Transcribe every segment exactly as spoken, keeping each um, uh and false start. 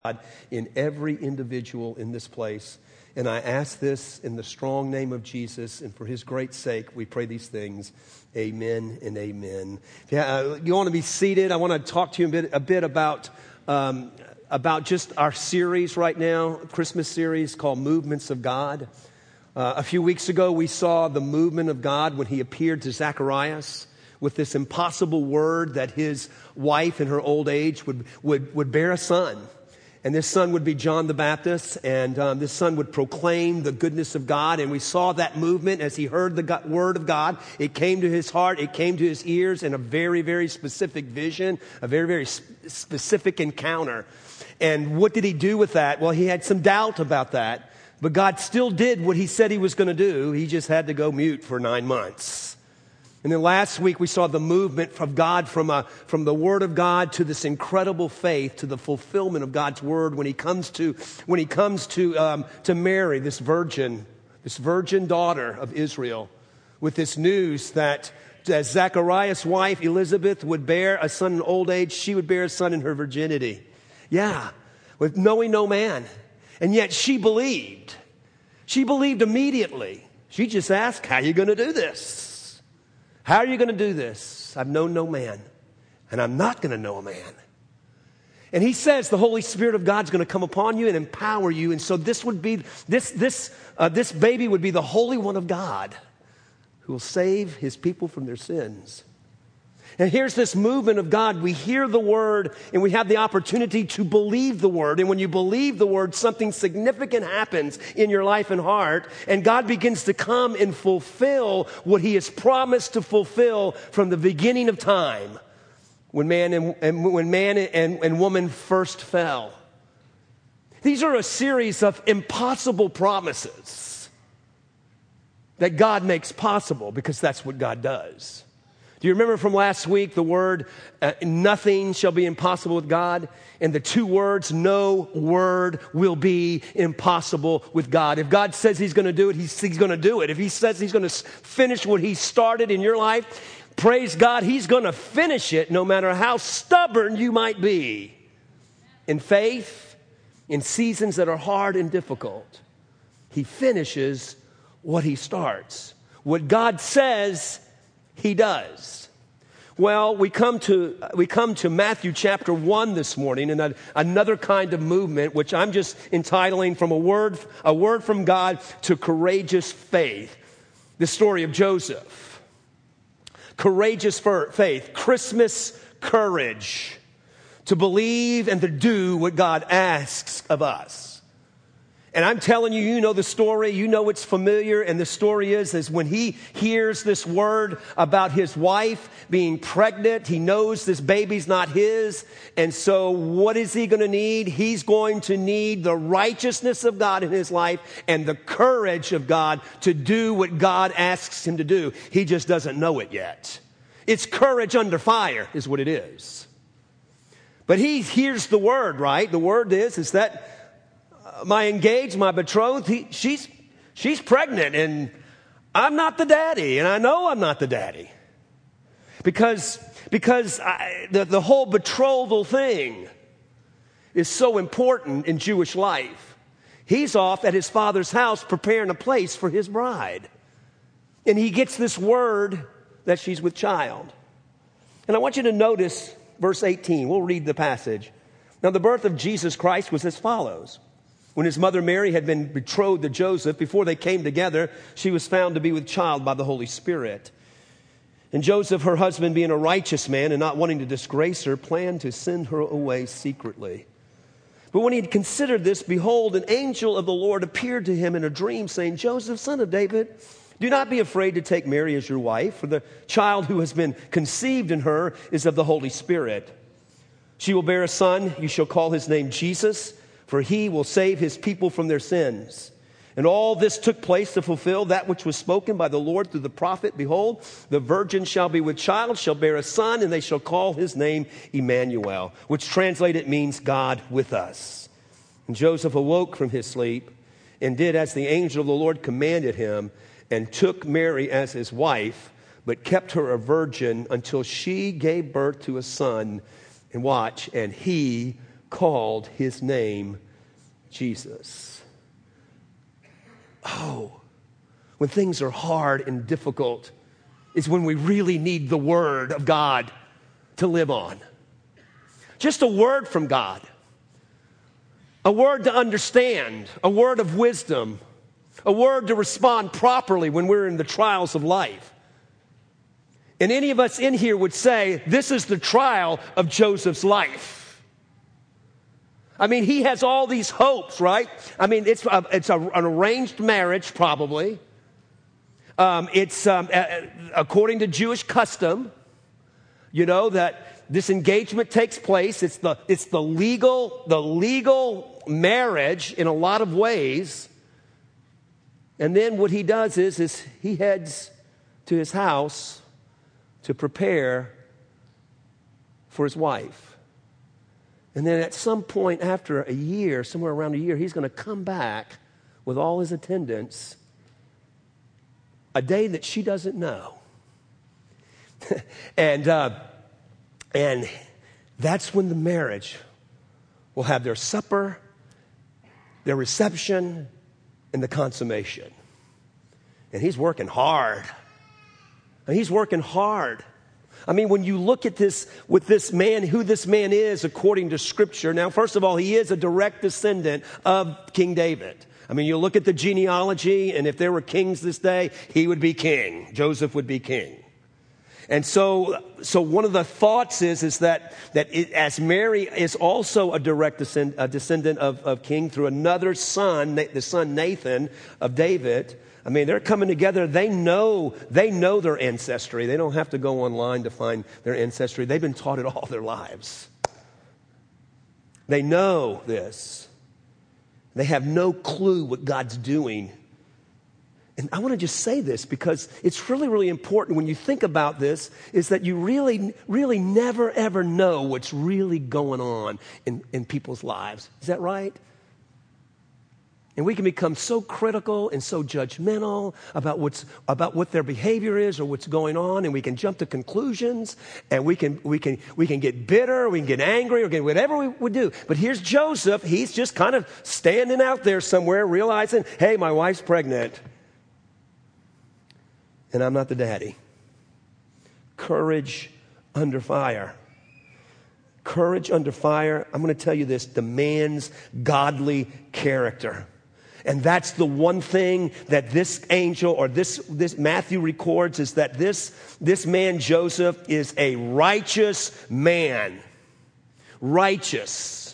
God in every individual in this place. And I ask this in the strong name of Jesus, and for his great sake, we pray these things. Amen and amen. Yeah, uh, you want to be seated? I want to talk to you a bit, a bit about um, about just our series right now, Christmas series called Movements of God. Uh, a few weeks ago, we saw the movement of God when he appeared to Zacharias with this impossible word that his wife in her old age would would, would bear a son. And this son would be John the Baptist, and um, this son would proclaim the goodness of God. And we saw that movement as he heard the God, word of God. It came to his heart, it came to his ears in a very, very specific vision, a very, very sp- specific encounter. And what did he do with that? Well, he had some doubt about that, but God still did what he said he was going to do. He just had to go mute for nine months. And then last week we saw the movement of God from a, from the Word of God to this incredible faith, to the fulfillment of God's Word when He comes to when He comes to um, to Mary, this virgin, this virgin daughter of Israel, with this news that as Zacharias' wife Elizabeth would bear a son in old age, she would bear a son in her virginity. Yeah, with knowing no man, and yet she believed. She believed immediately. She just asked, "How are you going to do this? How are you going to do this? I've known no man, and I'm not going to know a man." And he says the Holy Spirit of God's going to come upon you and empower you. And so this would be, this, this, uh, this baby would be the Holy One of God who will save his people from their sins. And here's this movement of God. We hear the word and we have the opportunity to believe the word. And when you believe the word, something significant happens in your life and heart. And God begins to come and fulfill what he has promised to fulfill from the beginning of time. When man and, and when man and, and woman first fell. These are a series of impossible promises that God makes possible because that's what God does. Do you remember from last week the word, uh, nothing shall be impossible with God? And the two words, no word will be impossible with God. If God says he's going to do it, he's, he's going to do it. If he says he's going to finish what he started in your life, praise God, he's going to finish it no matter how stubborn you might be. In faith, in seasons that are hard and difficult, he finishes what he starts. What God says, he does. Well, we come to we come to Matthew chapter one this morning, and a, another kind of movement, which I'm just entitling from a word a word from God to courageous faith. The story of Joseph. Courageous faith, Christmas courage, to believe and to do what God asks of us. And I'm telling you, you know the story, you know it's familiar, and the story is, is when he hears this word about his wife being pregnant, he knows this baby's not his, and so what is he going to need? He's going to need the righteousness of God in his life and the courage of God to do what God asks him to do. He just doesn't know it yet. It's courage under fire is what it is. But he hears the word, right? The word is, is that my engaged, my betrothed, he, she's, she's pregnant, and I'm not the daddy, and I know I'm not the daddy. Because, because I, the, the whole betrothal thing is so important in Jewish life. He's off at his father's house preparing a place for his bride. And he gets this word that she's with child. And I want you to notice verse eighteen. We'll read the passage. Now, the birth of Jesus Christ was as follows. When his mother Mary had been betrothed to Joseph, before they came together, she was found to be with child by the Holy Spirit. And Joseph, her husband, being a righteous man and not wanting to disgrace her, planned to send her away secretly. But when he had considered this, behold, an angel of the Lord appeared to him in a dream, saying, Joseph, son of David, do not be afraid to take Mary as your wife, for the child who has been conceived in her is of the Holy Spirit. She will bear a son, you shall call his name Jesus, for he will save his people from their sins. And all this took place to fulfill that which was spoken by the Lord through the prophet. Behold, the virgin shall be with child, shall bear a son, and they shall call his name Emmanuel, which translated means God with us. And Joseph awoke from his sleep and did as the angel of the Lord commanded him, and took Mary as his wife, but kept her a virgin until she gave birth to a son. And watch, and he called his name Jesus. Oh, when things are hard and difficult is when we really need the word of God to live on. Just a word from God. A word to understand. A word of wisdom. A word to respond properly when we're in the trials of life. And any of us in here would say, this is the trial of Joseph's life. I mean, he has all these hopes, right? I mean, it's, a, it's a, an arranged marriage, probably. Um, it's um, uh, according to Jewish custom, you know, that this engagement takes place. It's the, it's the legal, the legal marriage in a lot of ways. And then what he does is, is he heads to his house to prepare for his wife. And then at some point after a year, somewhere around a year, he's going to come back with all his attendants, a day that she doesn't know. and uh, and that's when the marriage will have their supper, their reception, and the consummation. And he's working hard. And he's working hard. I mean, when you look at this, with this man, who this man is according to Scripture. Now, first of all, he is a direct descendant of King David. I mean, you look at the genealogy, and if there were kings this day, he would be king. Joseph would be king. And so, so one of the thoughts is, is that, that it, as Mary is also a direct descend, a descendant of, of king through another son, the son Nathan of David. I mean, they're coming together. They know, they know their ancestry. They don't have to go online to find their ancestry. They've been taught it all their lives. They know this. They have no clue what God's doing. And I want to just say this because it's really, really important when you think about this, is that you really, really never, ever know what's really going on in, in people's lives. Is that right? And we can become so critical and so judgmental about what's about what their behavior is or what's going on, and we can jump to conclusions, and we can we can we can get bitter, we can get angry, or get whatever we would do. But here's Joseph; he's just kind of standing out there somewhere, realizing, "Hey, my wife's pregnant, and I'm not the daddy." Courage under fire. Courage under fire. I'm going to tell you this: demands godly character. And that's the one thing that this angel or this, this Matthew records, is that this, this man Joseph is a righteous man. Righteous.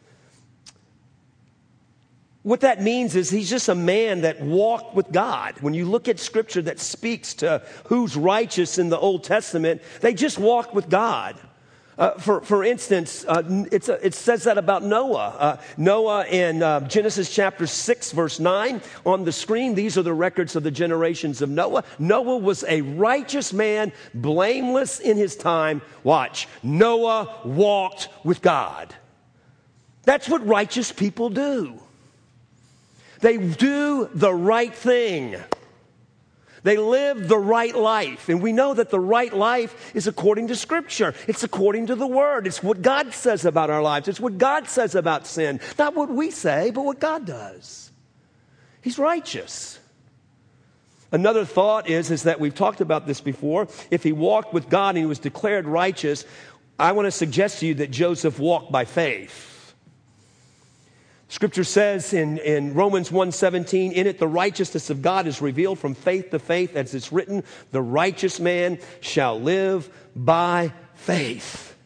What that means is he's just a man that walked with God. When you look at Scripture that speaks to who's righteous in the Old Testament, they just walked with God. Uh, for, for instance, uh, it's a, it says that about Noah. Uh, Noah in uh, Genesis chapter six, verse nine. On the screen, these are the records of the generations of Noah. Noah was a righteous man, blameless in his time. Watch. Noah walked with God. That's what righteous people do. They do the right thing. They live the right life. And we know that the right life is according to Scripture. It's according to the Word. It's what God says about our lives. It's what God says about sin. Not what we say, but what God does. He's righteous. Another thought is, is that we've talked about this before. If he walked with God and he was declared righteous, I want to suggest to you that Joseph walked by faith. Scripture says in, in Romans one seventeen, in it the righteousness of God is revealed from faith to faith, as it's written, the righteous man shall live by faith.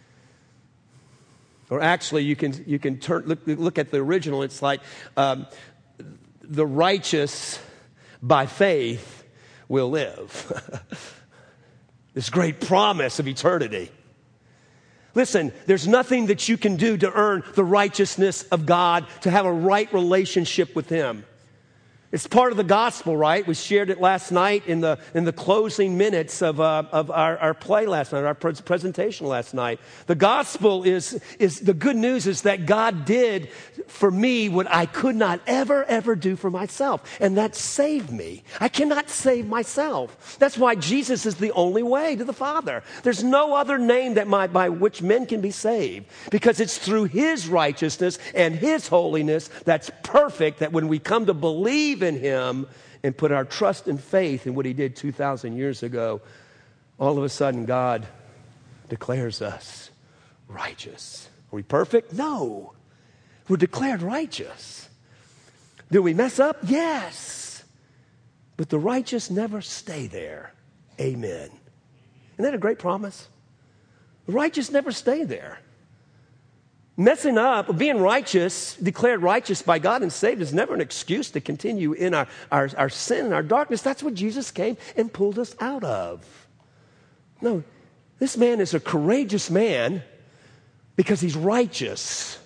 Or actually, you can you can turn look, look at the original. It's like um, the righteous by faith will live. This great promise of eternity. Listen, there's nothing that you can do to earn the righteousness of God, to have a right relationship with Him. It's part of the gospel, right? We shared it last night in the in the closing minutes of uh, of our, our play last night, our pre- presentation last night. The gospel is is the good news is that God did for me what I could not ever ever do for myself, and that saved me. I cannot save myself. That's why Jesus is the only way to the Father. There's no other name that my, by which men can be saved, because it's through His righteousness and His holiness that's perfect, that when we come to believe in Him and put our trust and faith in what He did two thousand years ago, all of a sudden God declares us righteous. Are we perfect? No. We're declared righteous. Do we mess up? Yes. But the righteous never stay there. Amen. Isn't that a great promise? The righteous never stay there. Messing up, or being righteous, declared righteous by God and saved, is never an excuse to continue in our, our, our sin and our darkness. That's what Jesus came and pulled us out of. No, this man is a courageous man because he's righteous.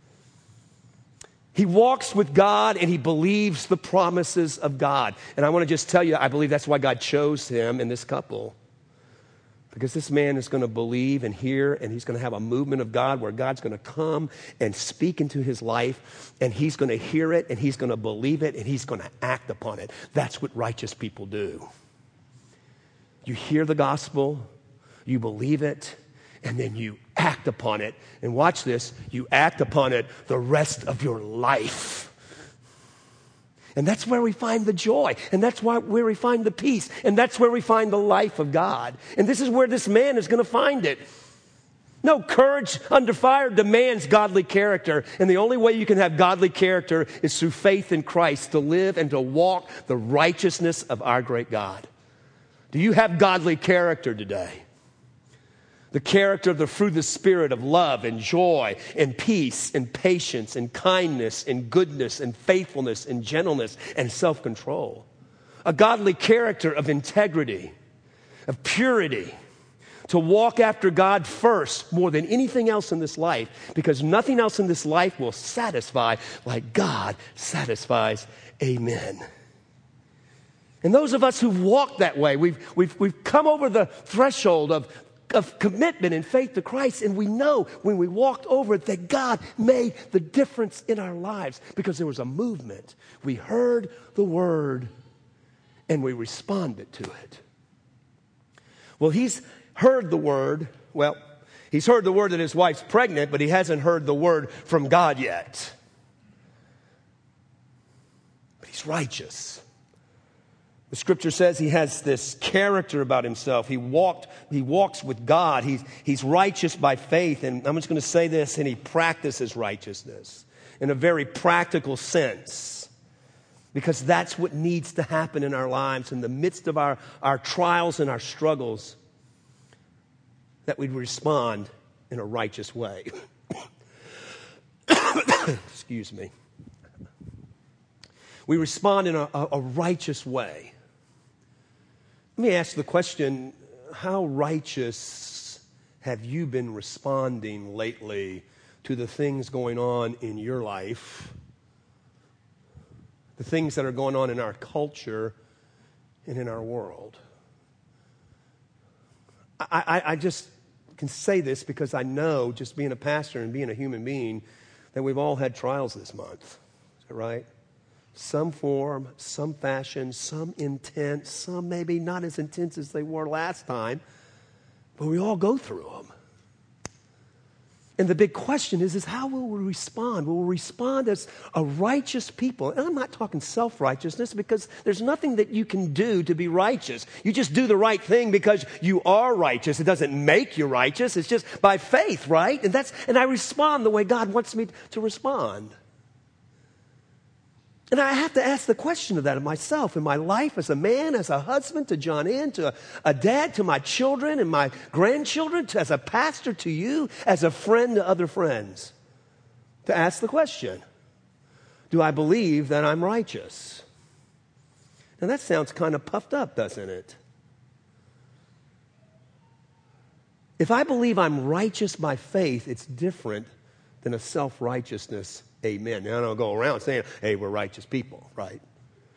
He walks with God and he believes the promises of God. And I want to just tell you, I believe that's why God chose him and this couple. Because this man is going to believe and hear, and he's going to have a movement of God where God's going to come and speak into his life, and he's going to hear it, and he's going to believe it, and he's going to act upon it. That's what righteous people do. You hear the gospel, you believe it, and then you act upon it. And watch this, you act upon it the rest of your life. And that's where we find the joy. And that's why, where we find the peace. And that's where we find the life of God. And this is where this man is going to find it. No, courage under fire demands godly character. And the only way you can have godly character is through faith in Christ, to live and to walk the righteousness of our great God. Do you have godly character today? The character of the fruit of the Spirit of love and joy and peace and patience and kindness and goodness and faithfulness and gentleness and self-control. A godly character of integrity, of purity, to walk after God first more than anything else in this life, because nothing else in this life will satisfy like God satisfies. Amen. And those of us who've walked that way, we've, we've, we've come over the threshold of of commitment and faith to Christ, and we know when we walked over it that God made the difference in our lives because there was a movement. We heard the word and we responded to it. Well, he's heard the word. Well, he's heard the word that his wife's pregnant, but he hasn't heard the word from God yet. But he's righteous. The scripture says he has this character about himself. He walked, he walks with God. He's, he's righteous by faith. And I'm just going to say this, and he practices righteousness in a very practical sense. Because that's what needs to happen in our lives in the midst of our, our trials and our struggles, that we respond in a righteous way. Excuse me. We respond in a, a, a righteous way. Let me ask the question, how righteous have you been responding lately to the things going on in your life, the things that are going on in our culture and in our world? I, I, I just can say this because I know, just being a pastor and being a human being, that we've all had trials this month. Is that right? Some form, some fashion, some intense, some maybe not as intense as they were last time, but we all go through them. And the big question is, is how will we respond? Will we respond as a righteous people? And I'm not talking self-righteousness, because there's nothing that you can do to be righteous. You just do the right thing because you are righteous. It doesn't make you righteous. It's just by faith, right? And that's and I respond the way God wants me to respond. And I have to ask the question of that of myself in my life as a man, as a husband, to John Ann, to a, a dad, to my children and my grandchildren, to, as a pastor to you, as a friend to other friends. To ask the question, do I believe that I'm righteous? Now that sounds kind of puffed up, doesn't it? If I believe I'm righteous by faith, it's different than a self-righteousness. Amen. Now, I don't go around saying, hey, we're righteous people, right?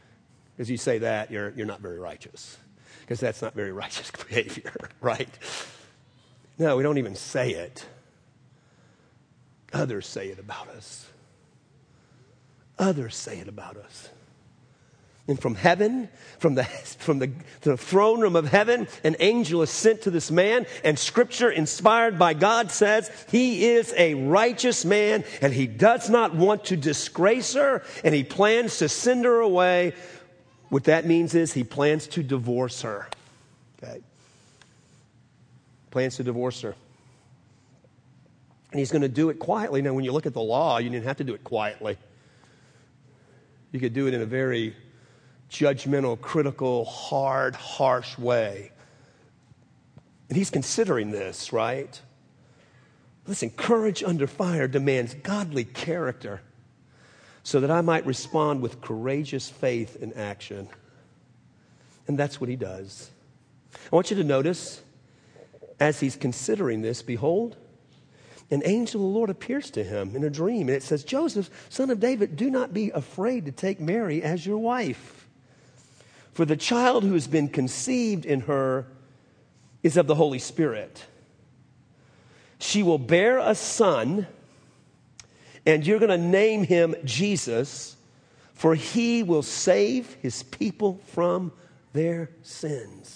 Because you say that, you're, you're not very righteous. Because that's not very righteous behavior, right? No, we don't even say it. Others say it about us. Others say it about us. And from heaven, from the, from the, the throne room of heaven, an angel is sent to this man, and Scripture, inspired by God, says he is a righteous man, and he does not want to disgrace her, and he plans to send her away. What that means is he plans to divorce her. Okay? Plans to divorce her. And he's going to do it quietly. Now, when you look at the law, you didn't have to do it quietly. You could do it in a very judgmental, critical, hard, harsh way. And he's considering this, right? Listen, courage under fire demands godly character so that I might respond with courageous faith and action. And that's what he does. I want you to notice, as he's considering this, behold, an angel of the Lord appears to him in a dream. And it says, Joseph, son of David, do not be afraid to take Mary as your wife. For the child who has been conceived in her is of the Holy Spirit. She will bear a son, and you're going to name him Jesus, for he will save his people from their sins.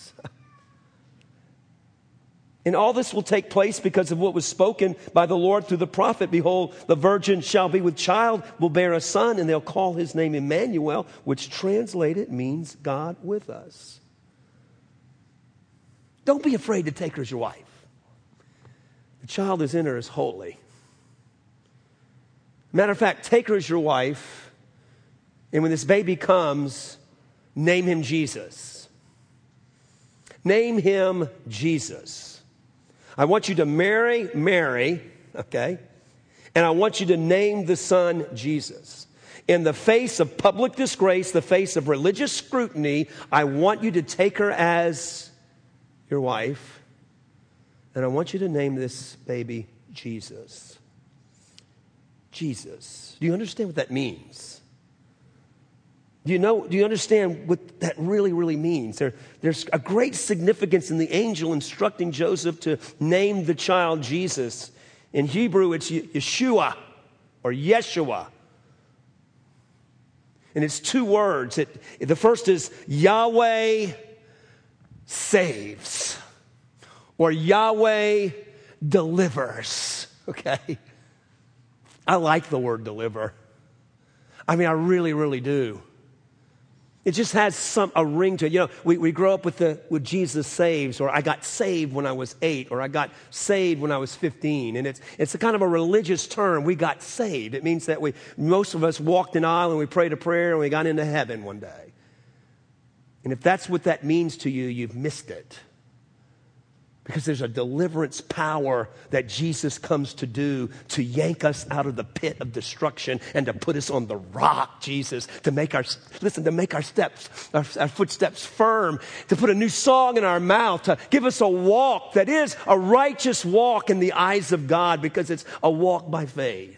And all this will take place because of what was spoken by the Lord through the prophet. Behold, the virgin shall be with child, will bear a son, and they'll call his name Emmanuel, which translated means God with us. Don't be afraid to take her as your wife. The child is in her is holy. Matter of fact, take her as your wife, and when this baby comes, name him Jesus. Name him Jesus. I want you to marry Mary, okay? And I want you to name the son Jesus. In the face of public disgrace, the face of religious scrutiny, I want you to take her as your wife. And I want you to name this baby Jesus. Jesus. Do you understand what that means? Do you know, do you understand what that really, really means? There, there's a great significance in the angel instructing Joseph to name the child Jesus. In Hebrew, it's Yeshua or Yeshua. And it's two words. It, the first is Yahweh saves or Yahweh delivers. Okay? I like the word deliver. I mean, I really, really do. It just has some a ring to it. You know, we, we grow up with the with Jesus saves, or I got saved when I was eight, or I got saved when I was fifteen. And it's it's a kind of a religious term. We got saved. It means that we most of us walked an aisle and we prayed a prayer and we got into heaven one day. And if that's what that means to you, you've missed it. Because there's a deliverance power that Jesus comes to do to yank us out of the pit of destruction and to put us on the rock, Jesus, to make our, listen, to make our steps, our, our footsteps firm, to put a new song in our mouth, to give us a walk that is a righteous walk in the eyes of God because it's a walk by faith.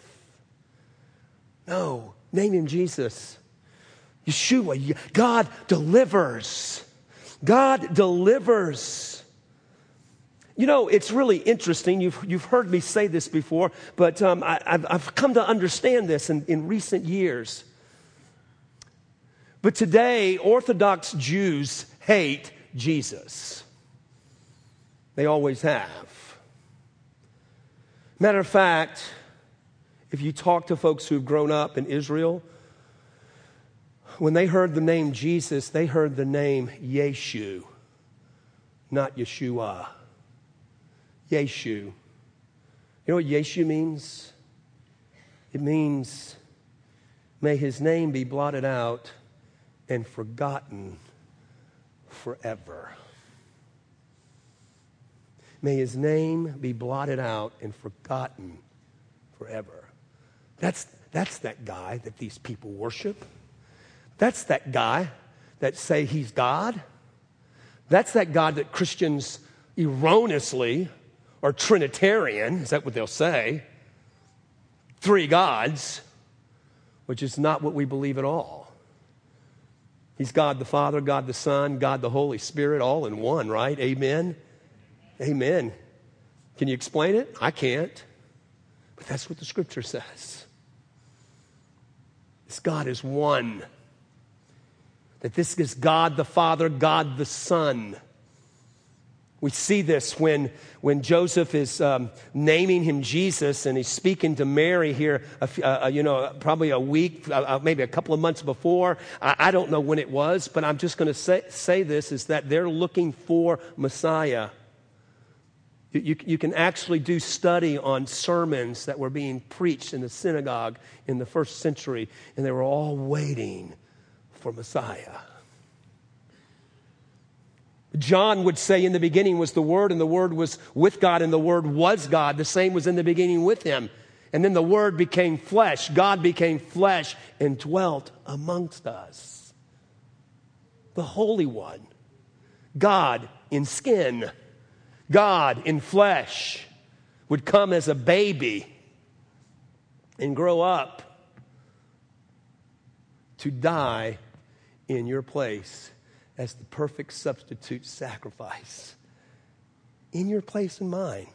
No, name him Jesus. Yeshua, God delivers. God delivers. You know, it's really interesting. You've, you've heard me say this before, but um, I, I've, I've come to understand this in, in recent years. But today, Orthodox Jews hate Jesus. They always have. Matter of fact, if you talk to folks who've grown up in Israel, when they heard the name Jesus, they heard the name Yeshu, not Yeshua. Yeshu. You know what Yeshu means? It means, may his name be blotted out and forgotten forever. May his name be blotted out and forgotten forever. That's, that's that guy that these people worship. That's that guy that say he's God. That's that God that Christians erroneously or Trinitarian, is that what they'll say? Three gods, which is not what we believe at all. He's God the Father, God the Son, God the Holy Spirit, all in one, right? Amen? Amen. Can you explain it? I can't. But that's what the Scripture says. This God is one. That this is God the Father, God the Son. We see this when, when Joseph is um, naming him Jesus, and he's speaking to Mary here, uh, you know, probably a week, uh, maybe a couple of months before. I, I don't know when it was, but I'm just going to say, say this, is that they're looking for Messiah. You, you, you can actually do study on sermons that were being preached in the synagogue in the first century, and they were all waiting for Messiah. John would say in the beginning was the Word, and the Word was with God, and the Word was God. The same was in the beginning with him. And then the Word became flesh. God became flesh and dwelt amongst us. The Holy One. God in skin. God in flesh would come as a baby and grow up to die in your place as the perfect substitute sacrifice in your place and mine.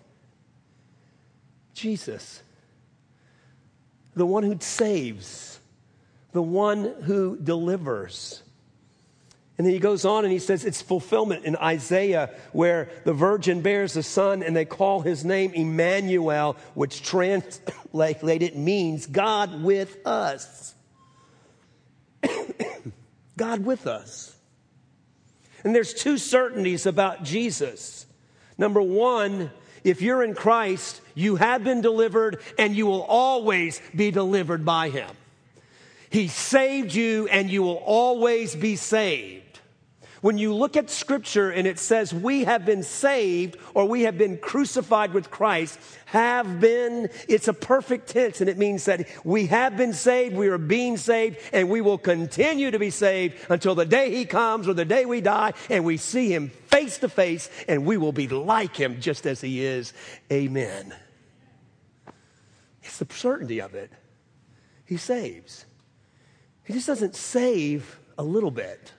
Jesus, the one who saves, the one who delivers. And then he goes on and he says it's fulfillment in Isaiah where the virgin bears a son and they call his name Emmanuel, which translated means God with us. God with us. And there's two certainties about Jesus. Number one, if you're in Christ, you have been delivered and you will always be delivered by him. He saved you and you will always be saved. When you look at Scripture and it says we have been saved or we have been crucified with Christ, have been, it's a perfect tense, and it means that we have been saved, we are being saved, and we will continue to be saved until the day he comes or the day we die and we see him face to face, and we will be like him just as he is. Amen. It's the certainty of it. He saves. He just doesn't save a little bit.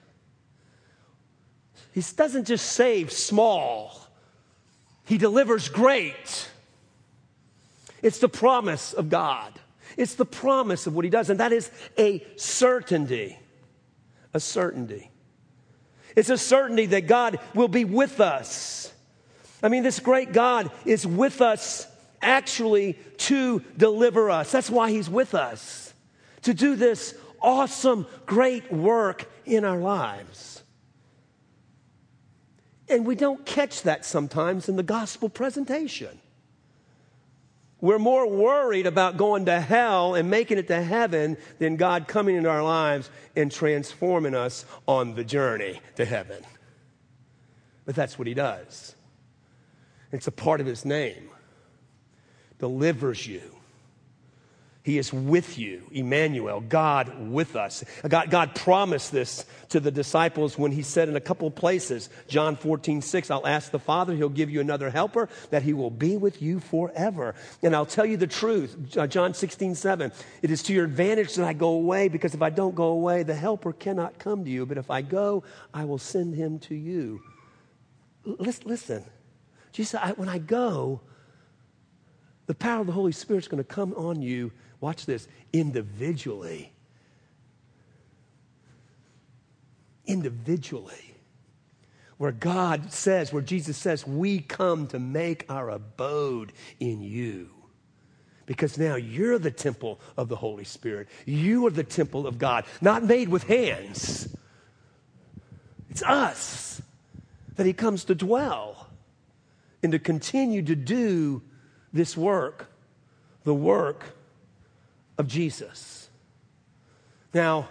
He doesn't just save small. He delivers great. It's the promise of God. It's the promise of what he does. And that is a certainty. A certainty. It's a certainty that God will be with us. I mean, this great God is with us actually to deliver us. That's why he's with us. To do this awesome, great work in our lives. And we don't catch that sometimes in the gospel presentation. We're more worried about going to hell and making it to heaven than God coming into our lives and transforming us on the journey to heaven. But that's what he does. It's a part of his name. Delivers you. He is with you, Emmanuel, God with us. God, God promised this to the disciples when he said in a couple of places, John fourteen six, I'll ask the Father, he'll give you another helper, that he will be with you forever. And I'll tell you the truth, John sixteen seven, it is to your advantage that I go away, because if I don't go away, the helper cannot come to you. But if I go, I will send him to you. Listen, listen. Jesus, I, when I go, the power of the Holy Spirit is going to come on you. Watch this, individually. Individually. Where God says, where Jesus says, we come to make our abode in you. Because now you're the temple of the Holy Spirit. You are the temple of God, not made with hands. It's us that he comes to dwell and to continue to do this work, the work of Jesus. Now,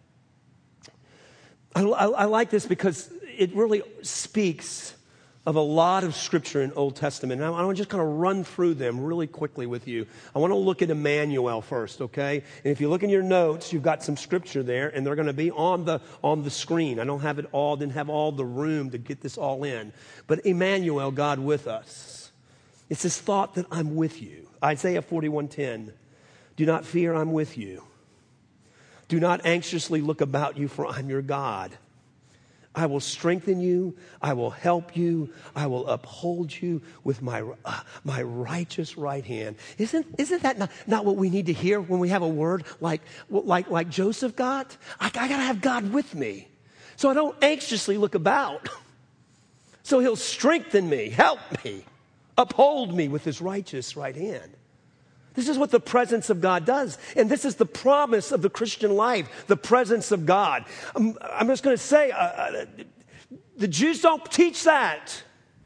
I, I, I like this because it really speaks of a lot of scripture in Old Testament. And I, I want to just kind of run through them really quickly with you. I want to look at Emmanuel first, okay? And if you look in your notes, you've got some scripture there, and they're going to be on the on the screen. I don't have it all, didn't have all the room to get this all in. But Emmanuel, God with us. It's this thought that I'm with you. Isaiah forty-one ten. Do not fear, I'm with you. Do not anxiously look about you, for I'm your God. I will strengthen you. I will help you. I will uphold you with my, uh, my righteous right hand. Isn't, isn't that not, not what we need to hear when we have a word like, like, like Joseph got? I, I got to have God with me. So I don't anxiously look about. So he'll strengthen me, help me, uphold me with his righteous right hand. This is what the presence of God does. And this is the promise of the Christian life, the presence of God. I'm, I'm just going to say, uh, uh, the Jews don't teach that.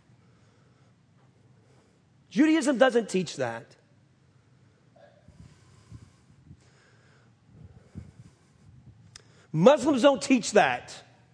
Judaism doesn't teach that. Muslims don't teach that.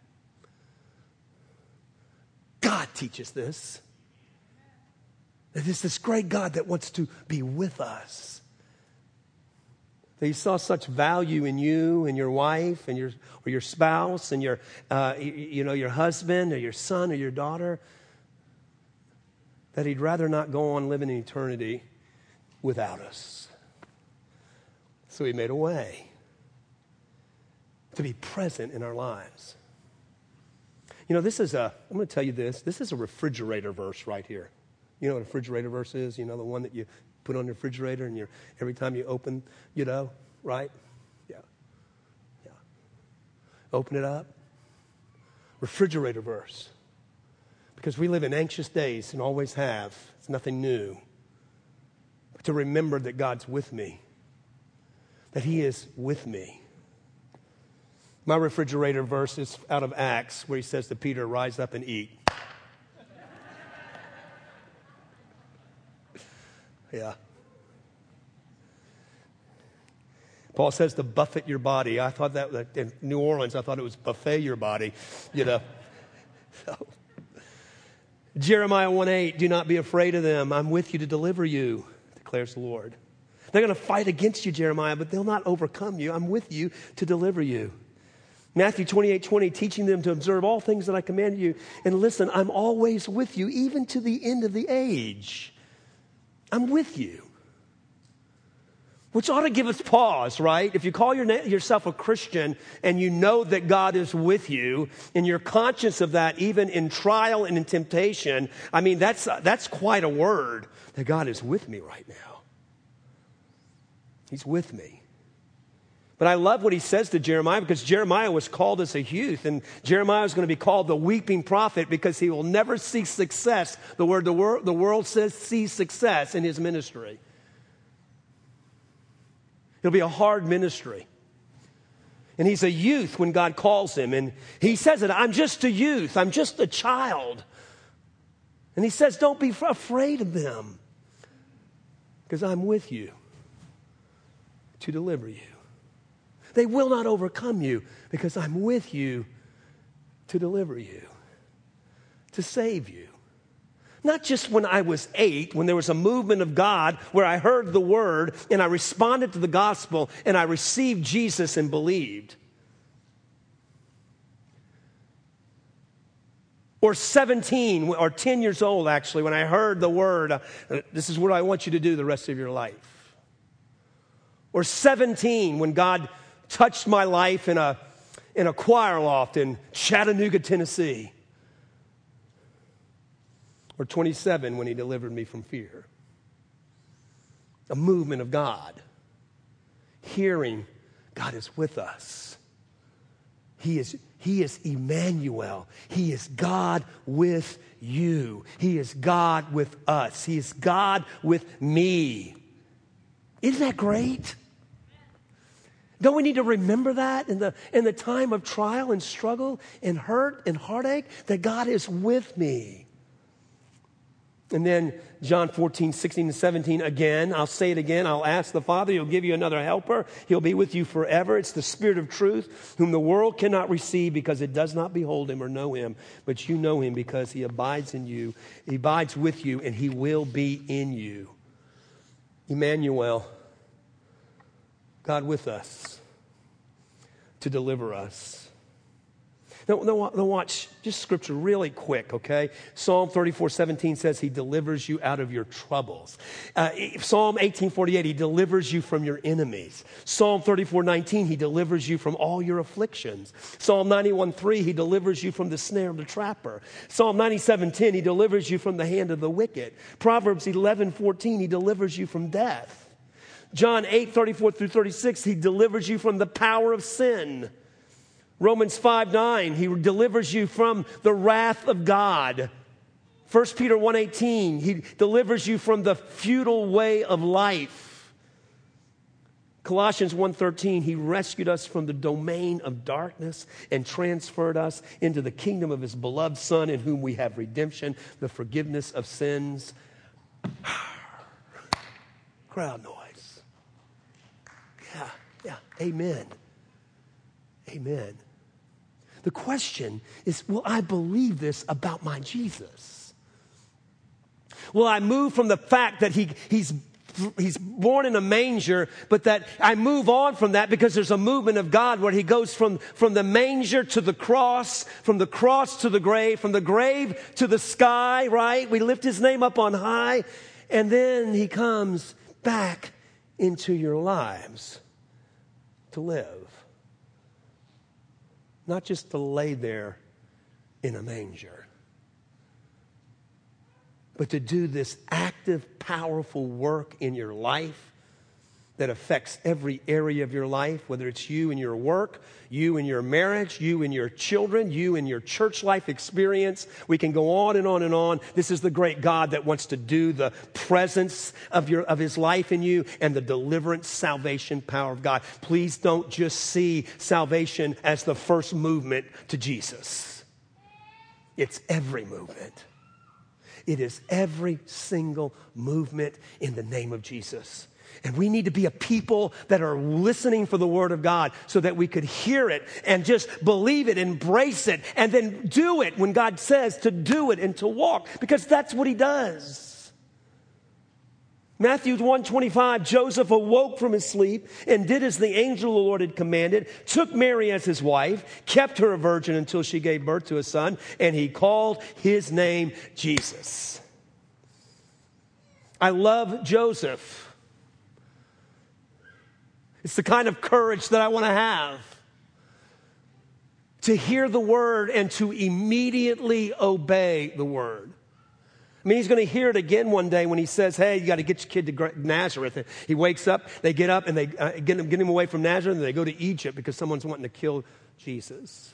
God teaches this. That it's this great God that wants to be with us. That he saw such value in you and your wife and your or your spouse and your uh, you, you know your husband or your son or your daughter, that he'd rather not go on living in eternity without us. So he made a way to be present in our lives. You know, this is a, I'm going to tell you this, this is a refrigerator verse right here. You know what a refrigerator verse is? You know, the one that you put on the refrigerator and you're, every time you open, you know, right? Yeah. Yeah. Open it up. Refrigerator verse. Because we live in anxious days and always have. It's nothing new. But to remember that God's with me. That he is with me. My refrigerator verse is out of Acts where he says to Peter, rise up and eat. Yeah. Paul says to buffet your body. I thought that in New Orleans, I thought it was buffet your body, you know. So, Jeremiah one eight, do not be afraid of them. I'm with you to deliver you, declares the Lord. They're going to fight against you, Jeremiah, but they'll not overcome you. I'm with you to deliver you. Matthew twenty-eight twenty, teaching them to observe all things that I command you. And listen, I'm always with you, even to the end of the age. I'm with you. Which ought to give us pause, right? If you call your na- yourself a Christian and you know that God is with you and you're conscious of that even in trial and in temptation, I mean, that's, uh, that's quite a word, that God is with me right now. He's with me. But I love what he says to Jeremiah, because Jeremiah was called as a youth, and Jeremiah is going to be called the weeping prophet because he will never see success. The word the world, the world says see success in his ministry. It'll be a hard ministry. And he's a youth when God calls him, and he says it, I'm just a youth, I'm just a child. And he says, don't be afraid of them, because I'm with you to deliver you. They will not overcome you because I'm with you to deliver you, to save you. Not just when I was eight, when there was a movement of God where I heard the word and I responded to the gospel and I received Jesus and believed. Or seventeen or ten years old, actually, when I heard the word, uh, this is what I want you to do the rest of your life. Or seventeen, when God touched my life in a, in a choir loft in Chattanooga, Tennessee. Or twenty-seven, when he delivered me from fear. A movement of God. Hearing God is with us. He is, he is Emmanuel. He is God with you. He is God with us. He is God with me. Isn't that great? Don't we need to remember that in the, in the time of trial and struggle and hurt and heartache, that God is with me? And then John fourteen, sixteen, and seventeen, again, I'll say it again. I'll ask the Father, he'll give you another helper. He'll be with you forever. It's the Spirit of truth, whom the world cannot receive because it does not behold him or know him. But you know him because he abides in you. He abides with you, and he will be in you. Emmanuel, God with us to deliver us. Now, now, now watch just scripture really quick, okay? Psalm thirty-four seventeen says he delivers you out of your troubles. Uh, Psalm eighteen forty-eight, he delivers you from your enemies. Psalm thirty-four nineteen, he delivers you from all your afflictions. Psalm ninety-one three, he delivers you from the snare of the trapper. Psalm ninety-seven ten, he delivers you from the hand of the wicked. Proverbs eleven fourteen, he delivers you from death. John eight thirty-four through thirty-six, he delivers you from the power of sin. Romans five nine, he delivers you from the wrath of God. First Peter one eighteen, he delivers you from the futile way of life. Colossians one thirteen, he rescued us from the domain of darkness and transferred us into the kingdom of his beloved Son, in whom we have redemption, the forgiveness of sins. Crowd noise. Yeah, yeah, amen. Amen. The question is, will I believe this about my Jesus? Will I move from the fact that he, he's, he's born in a manger, but that I move on from that because there's a movement of God where he goes from, from the manger to the cross, from the cross to the grave, from the grave to the sky, right? We lift his name up on high, and then he comes back into your lives to live. Not just to lay there in a manger, but to do this active, powerful work in your life that affects every area of your life, whether it's you in your work, you in your marriage, you in your children, you in your church life experience. We can go on and on and on. This is the great God that wants to do the presence of your of his life in you and the deliverance, salvation, power of God. Please don't just see salvation as the first movement to Jesus. It's every movement. It is every single movement in the name of Jesus. And we need to be a people that are listening for the word of God so that we could hear it and just believe it, embrace it, and then do it when God says to do it and to walk, because that's what he does. Matthew one twenty-five, Joseph awoke from his sleep and did as the angel of the Lord had commanded, took Mary as his wife, kept her a virgin until she gave birth to a son, and he called his name Jesus. I love Joseph. It's the kind of courage that I want to have. To hear the word and to immediately obey the word. I mean, he's going to hear it again one day when he says, hey, you got to get your kid to Nazareth. And he wakes up, they get up and they uh, get, him, get him away from Nazareth, and they go to Egypt because someone's wanting to kill Jesus.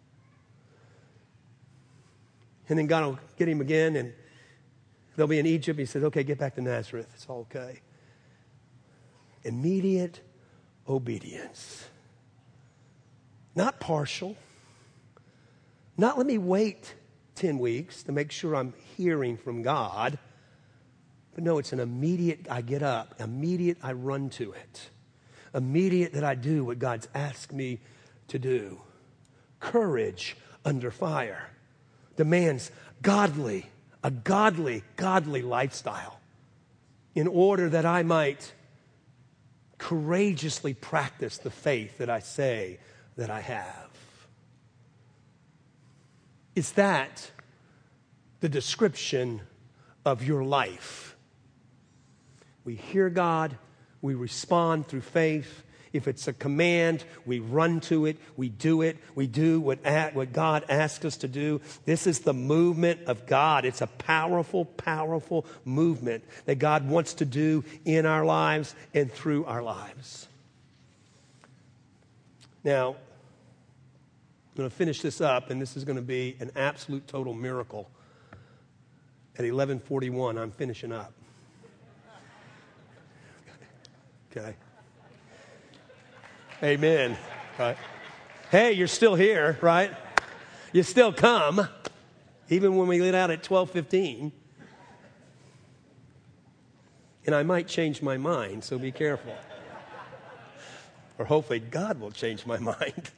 And then God will get him again, and they'll be in Egypt. He says, okay, get back to Nazareth. It's all okay. Immediate obedience. Not partial. Not let me wait ten weeks to make sure I'm hearing from God. But no, it's an immediate, I get up. Immediate, I run to it. Immediate that I do what God's asked me to do. Courage under fire demands godly, a godly, godly lifestyle in order that I might courageously practice the faith that I say that I have. Is that the description of your life? We hear God, we respond through faith. If it's a command, we run to it, we do it, we do what, what God asks us to do. This is the movement of God. It's a powerful, powerful movement that God wants to do in our lives and through our lives. Now, I'm going to finish this up, and this is going to be an absolute total miracle. At eleven forty-one, I'm finishing up. Okay. Amen. Right. Hey, you're still here, right? You still come, even when we let out at twelve fifteen. And I might change my mind, so be careful. Or hopefully God will change my mind.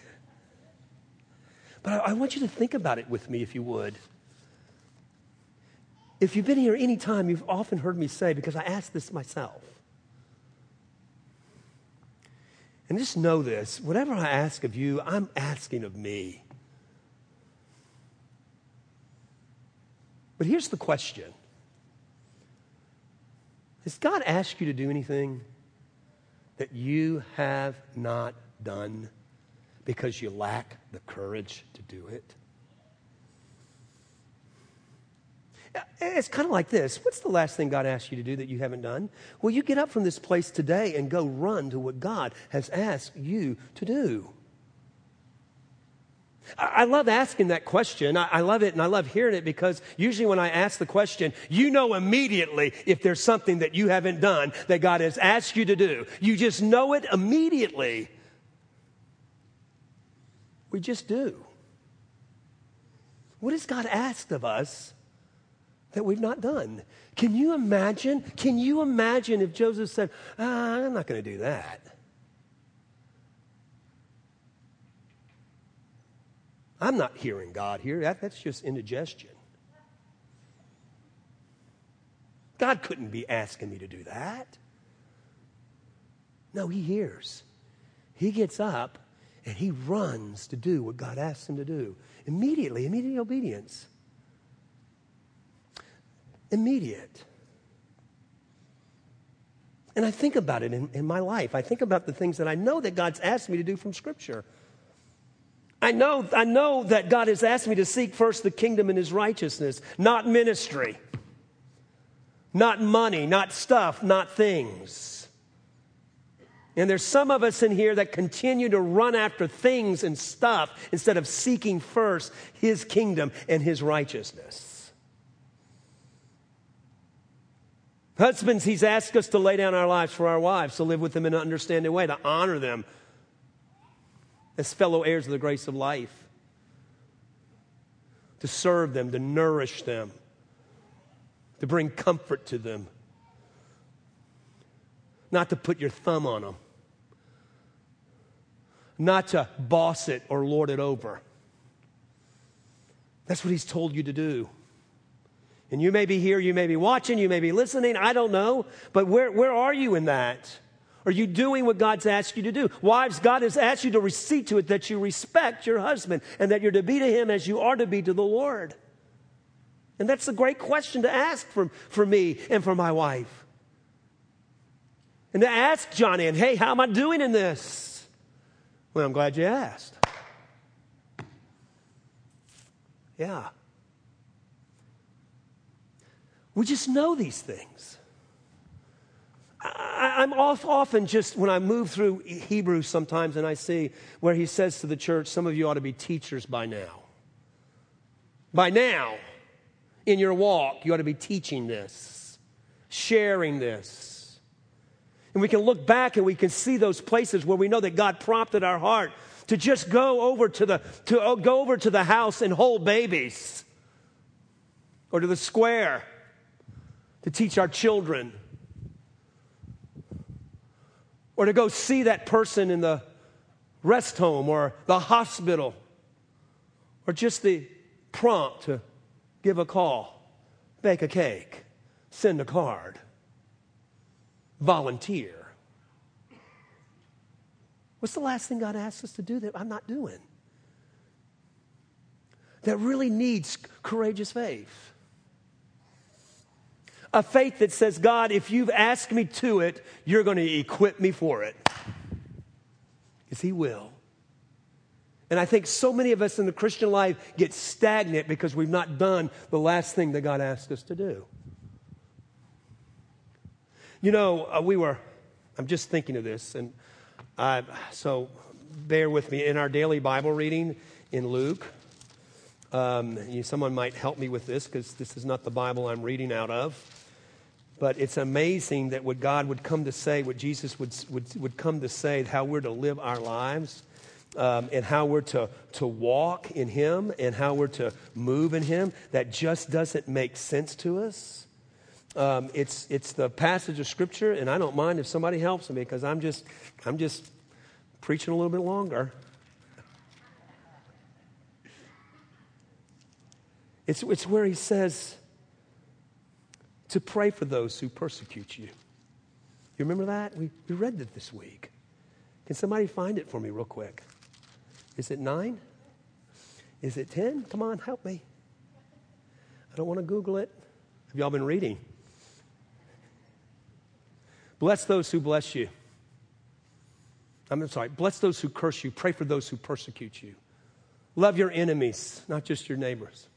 But I, I want you to think about it with me, if you would. If you've been here any time, you've often heard me say, because I asked this myself. And just know this, whatever I ask of you, I'm asking of me. But here's the question. Has God asked you to do anything that you have not done because you lack the courage to do it? It's kind of like this. What's the last thing God asked you to do that you haven't done? Well, you get up from this place today and go run to what God has asked you to do. I love asking that question. I love it and I love hearing it because usually when I ask the question, you know immediately if there's something that you haven't done that God has asked you to do. You just know it immediately. We just do. What has God asked of us that we've not done? Can you imagine? Can you imagine if Joseph said, ah, I'm not going to do that? I'm not hearing God here. That, that's just indigestion. God couldn't be asking me to do that. No, he hears. He gets up and he runs to do what God asks him to do. Immediately, immediate obedience. Immediate. And I think about it in, in my life. I think about the things that I know that God's asked me to do from Scripture. I know, I know that God has asked me to seek first the kingdom and his righteousness, not ministry, not money, not stuff, not things. And there's some of us in here that continue to run after things and stuff instead of seeking first his kingdom and his righteousness. Husbands, he's asked us to lay down our lives for our wives, to live with them in an understanding way, to honor them as fellow heirs of the grace of life, to serve them, to nourish them, to bring comfort to them, not to put your thumb on them, not to boss it or lord it over. That's what he's told you to do. And you may be here, you may be watching, you may be listening, I don't know. But where, where are you in that? Are you doing what God's asked you to do? Wives, God has asked you to see to it that you respect your husband and that you're to be to him as you are to be to the Lord. And that's a great question to ask for, for me and for my wife. And to ask John Ann, hey, how am I doing in this? Well, I'm glad you asked. Yeah. We just know these things. I, I'm off, often just, when I move through Hebrews sometimes and I see where he says to the church, some of you ought to be teachers by now. By now, in your walk, you ought to be teaching this, sharing this. And we can look back and we can see those places where we know that God prompted our heart to just go over to the, to uh, go over to the house and hold babies, or to the square to teach our children, or to go see that person in the rest home or the hospital, or just the prompt to give a call, bake a cake, send a card, volunteer. What's the last thing God asks us to do that I'm not doing? That really needs courageous faith. A faith that says, God, if you've asked me to it, you're going to equip me for it. Because he will. And I think so many of us in the Christian life get stagnant because we've not done the last thing that God asked us to do. You know, uh, we were, I'm just thinking of this, and I, so bear with me. In our daily Bible reading in Luke, um, you, someone might help me with this because this is not the Bible I'm reading out of. But it's amazing that what God would come to say, what Jesus would, would, would come to say, how we're to live our lives, um, and how we're to, to walk in him, and how we're to move in him, that just doesn't make sense to us. Um, it's, it's the passage of Scripture, and I don't mind if somebody helps me because I'm just, I'm just preaching a little bit longer. It's, it's where he says to pray for those who persecute you. You remember that? We, we read it this week. Can somebody find it for me real quick? Is it nine? Is it ten? Come on, help me. I don't want to Google it. Have y'all been reading? Bless those who bless you. I'm sorry. Bless those who curse you. Pray for those who persecute you. Love your enemies, not just your neighbors.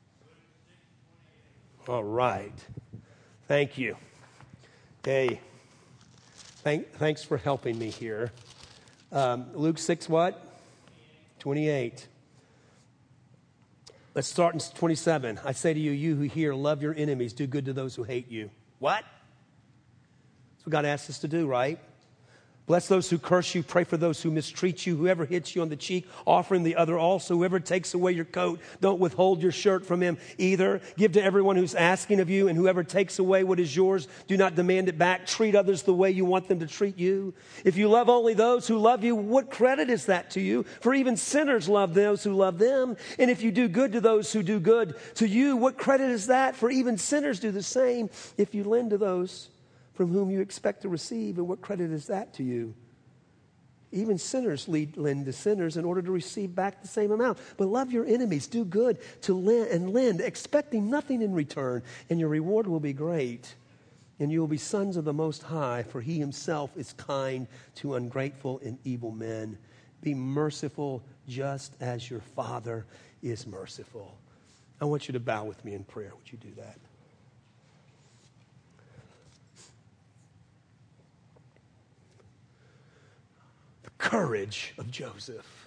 All right. Thank you. Hey, thank, thanks for helping me here. Um, Luke six what? twenty-eight. Let's start in twenty-seven. I say to you, you who hear, love your enemies, do good to those who hate you. What? That's what God asks us to do, right? Bless those who curse you. Pray for those who mistreat you. Whoever hits you on the cheek, offer him the other also. Whoever takes away your coat, don't withhold your shirt from him either. Give to everyone who's asking of you, and whoever takes away what is yours, do not demand it back. Treat others the way you want them to treat you. If you love only those who love you, what credit is that to you? For even sinners love those who love them. And if you do good to those who do good to you, what credit is that? For even sinners do the same. If you lend to those from whom you expect to receive, and what credit is that to you? Even sinners lead, lend to sinners in order to receive back the same amount. But love your enemies, do good to lend and lend, expecting nothing in return, and your reward will be great. And you will be sons of the Most High, for he himself is kind to ungrateful and evil men. Be merciful just as your Father is merciful. I want you to bow with me in prayer. Would you do that? Courage of Joseph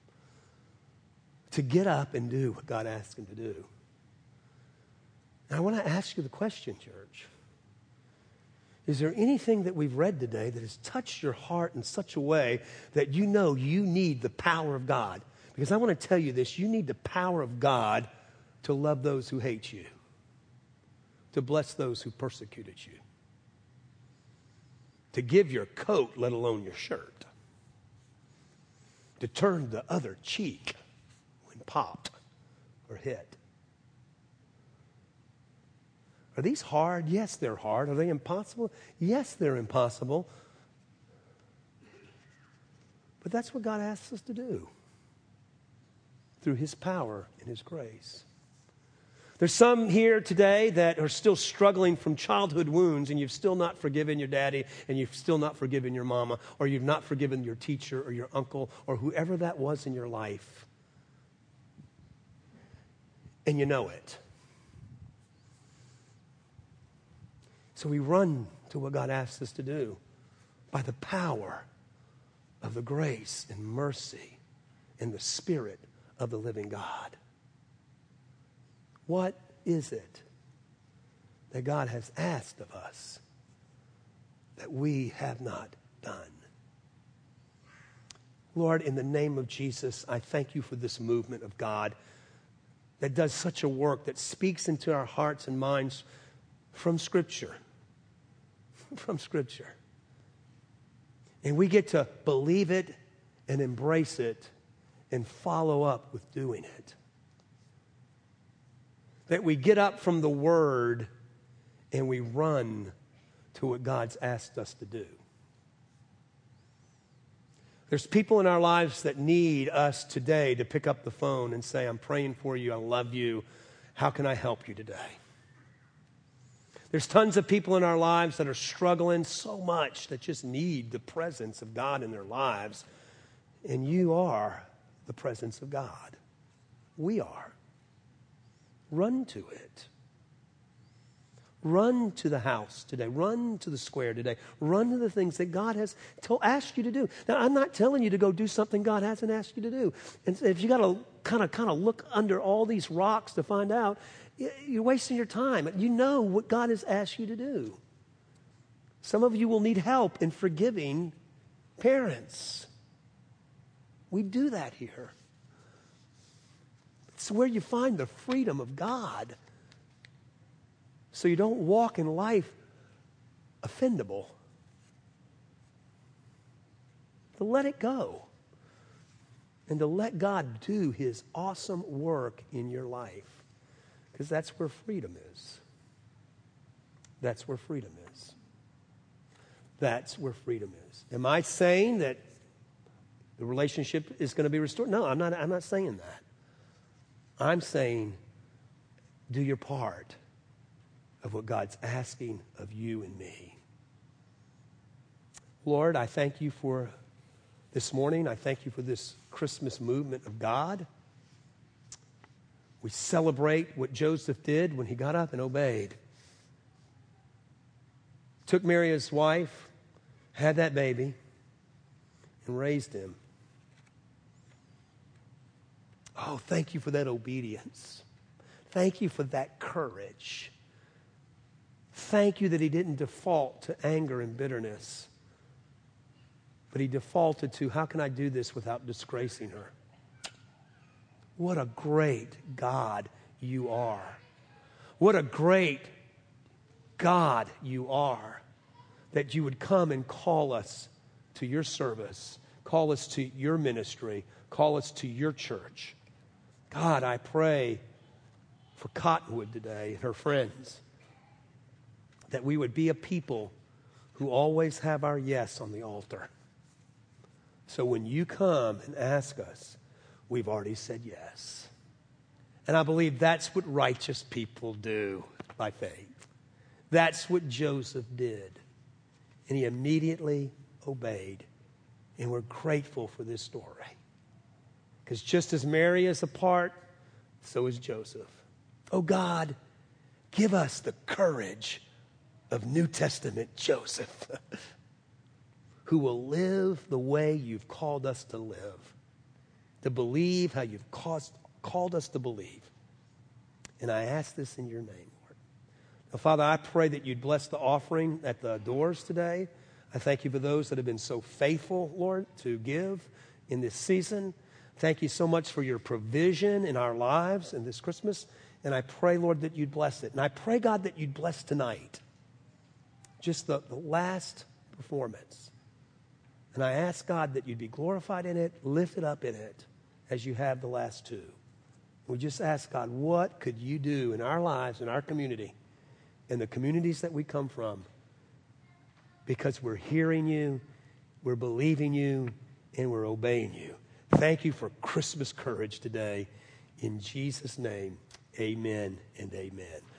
to get up and do what God asked him to do. And I want to ask you the question, church. Is there anything that we've read today that has touched your heart in such a way that you know you need the power of God? Because I want to tell you this, you need the power of God to love those who hate you, to bless those who persecuted you, to give your coat, let alone your shirt, to turn the other cheek when popped or hit. Are these hard? Yes, they're hard. Are they impossible? Yes, they're impossible. But that's what God asks us to do through his power and his grace. There's some here today that are still struggling from childhood wounds, and you've still not forgiven your daddy, and you've still not forgiven your mama, or you've not forgiven your teacher or your uncle or whoever that was in your life. And you know it. So we run to what God asks us to do by the power of the grace and mercy and the Spirit of the living God. What is it that God has asked of us that we have not done? Lord, in the name of Jesus, I thank you for this movement of God that does such a work that speaks into our hearts and minds from Scripture. From Scripture. And we get to believe it and embrace it and follow up with doing it. That we get up from the Word and we run to what God's asked us to do. There's people in our lives that need us today to pick up the phone and say, I'm praying for you, I love you, how can I help you today? There's tons of people in our lives that are struggling so much that just need the presence of God in their lives. And you are the presence of God. We are. Run to it. Run to the house today. Run to the square today. Run to the things that God has told, asked you to do. Now, I'm not telling you to go do something God hasn't asked you to do. And if you got to kind of kind of look under all these rocks to find out, you're wasting your time. You know what God has asked you to do. Some of you will need help in forgiving parents. We do that here. It's where you find the freedom of God. So you don't walk in life offendable. To let it go. And to let God do his awesome work in your life. Because that's where freedom is. That's where freedom is. That's where freedom is. Am I saying that the relationship is going to be restored? No, I'm not, I'm not saying that. I'm saying do your part of what God's asking of you and me. Lord, I thank you for this morning. I thank you for this Christmas movement of God. We celebrate what Joseph did when he got up and obeyed. Took Mary, his wife, had that baby, and raised him. Oh, thank you for that obedience. Thank you for that courage. Thank you that he didn't default to anger and bitterness, but he defaulted to, how can I do this without disgracing her? What a great God you are. What a great God you are, that you would come and call us to your service, call us to your ministry, call us to your church. God, I pray for Cottonwood today and her friends, that we would be a people who always have our yes on the altar. So when you come and ask us, we've already said yes. And I believe that's what righteous people do by faith. That's what Joseph did. And he immediately obeyed. And we're grateful for this story. Because just as Mary is a part, so is Joseph. Oh God, give us the courage of New Testament Joseph, who will live the way you've called us to live, to believe how you've caused, called us to believe. And I ask this in your name, Lord. Now, Father, I pray that you'd bless the offering at the doors today. I thank you for those that have been so faithful, Lord, to give in this season. Thank you so much for your provision in our lives in this Christmas. And I pray, Lord, that you'd bless it. And I pray, God, that you'd bless tonight, just the, the last performance. And I ask, God, that you'd be glorified in it, lifted up in it, as you have the last two. We just ask, God, what could you do in our lives, in our community, in the communities that we come from? Because we're hearing you, we're believing you, and we're obeying you. Thank you for Christmas courage today. In Jesus' name, amen and amen.